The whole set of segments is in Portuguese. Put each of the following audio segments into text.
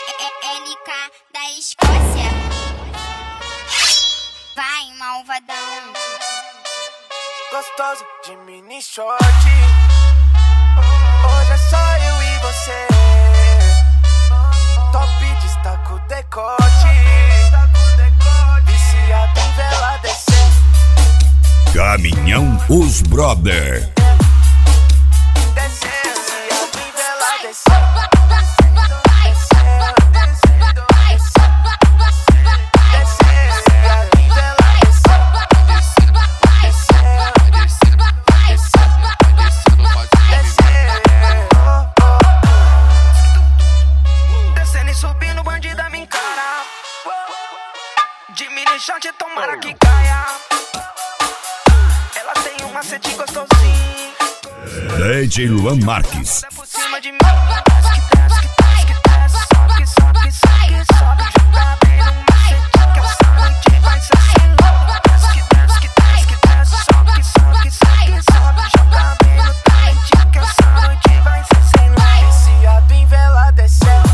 LK da Escócia. Vai, malvadão. Gostoso de mini short. Hoje é só eu e você. Top destaca o decote. Viciado em vela descer. Caminhão Os Brother. Descer, viciado em vela descer. Subindo, bandida me encara. De mini short, tomara que caia. Ela tem um macete gostosinho. DJ Luan Marques. Por cima de mim. Sobe, sobe, sobe, sobe. Joga bem no macete que essa noite vai ser assim. Sobe, sobe, sobe, sobe. Joga bem no talente que essa noite vai ser sem lá. Viciado em vela descendo.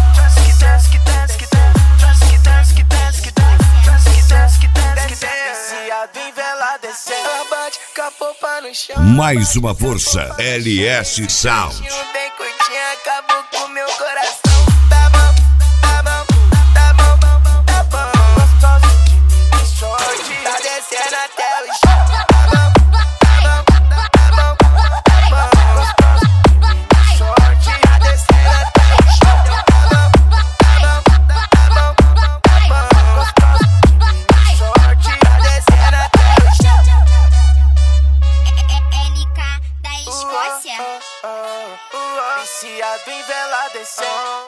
Ela bate com a popa no chão. Mais uma força, LS Sound. Bem curtinha, acabou com meu coração. Tá bom, tá bom, tá bom, tá bom. Gostoso de mini short. Tá descendo até o chão. Tá bom, tá bom, tá bom, tá bom. Gostoso de mini short. Tá descendo até o chão. Tá bom, tá bom, tá bom, tá bom. Gostoso de mini short. Tá descendo até o chão. LK da Escócia. Viciado em vela descer.